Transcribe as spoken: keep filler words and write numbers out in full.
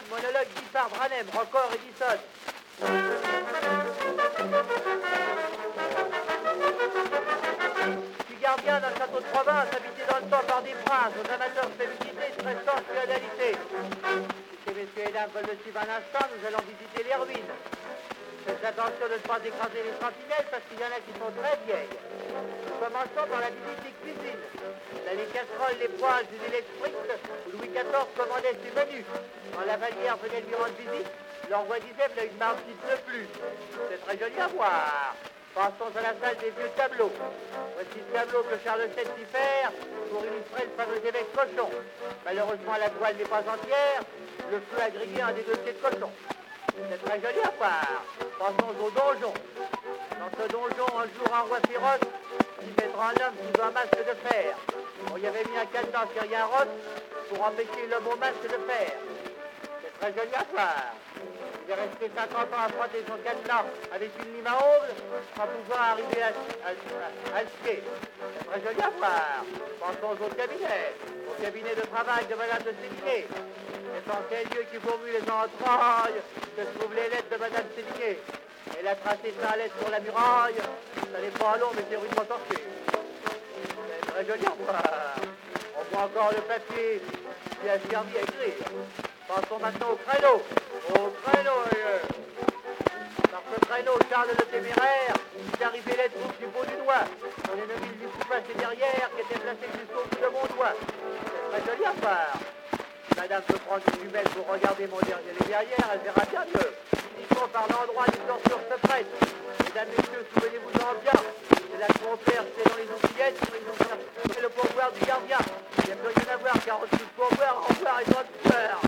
monologue Giffard, Branem, Rocor et Dissot. Je suis gardien d'un château de province, habité dans le temps par des princes, aux amateurs de féminité, stressante féodalité. Si messieurs et dames veulent me suivre un instant, nous allons visiter les ruines. Faites attention de ne pas écraser les sentinelles parce qu'il y en a qui sont très vieilles. Nous commençons par la visite des cuisines. Là, les casseroles, les poêles et l'électrique, où Louis quatorze commandait ses menus. Quand la Vallière venait lui rendre visite, leur roi disait « une marque qui ne pleut plus ». C'est très joli à voir. Passons à la salle des vieux tableaux. Voici le tableau que Charles sept fit faire pour illustrer le fameux évêque cochon. Malheureusement, la toile n'est pas entière. Le feu a grillé un des dossiers de cochon. C'est très joli à voir. Passons au donjon. Dans ce donjon, un jour, un roi féroce qui mettra un homme sous un masque de fer. On y avait mis un cadenas sur un rosse pour empêcher l'homme au masque de fer. C'est très joli à voir. Il est resté cinquante ans à frotter son cadenas avec une lime à ongles sans pouvoir arriver à, à, à, à le pied. C'est très joli à voir. Passons au cabinet, au cabinet de travail de Madame de Sévigné. C'est en quel lieu qui fourmille les entrailles que se trouvent les lettres de Madame Sévigné. Elle a tracé sa lettre sur la muraille. Ça n'est pas long, mais c'est rudement torché. C'est très joli à voir. On voit encore le papier qui a servi à écrire. Passons maintenant au créneau. Au créneau, euh. Par ce créneau, Charles le Téméraire est arrivé les troupes du bout du doigt. Son ennemi lui coupa ses derrière qui étaient placées jusqu'au bout de mon doigt. C'est très joli à voir. Madame peut prendre une jumelle pour regarder mon dernier les derrière, elle verra bien mieux. Ils sont par l'endroit d'une torture secrète. Mesdames, messieurs, souvenez-vous-en bien. C'est la compère, c'est dans les oubliettes, mais ils ont fait le pourboire du gardien. Il n'y a plus rien à voir, car on se pourboire, au revoir et bonne peur.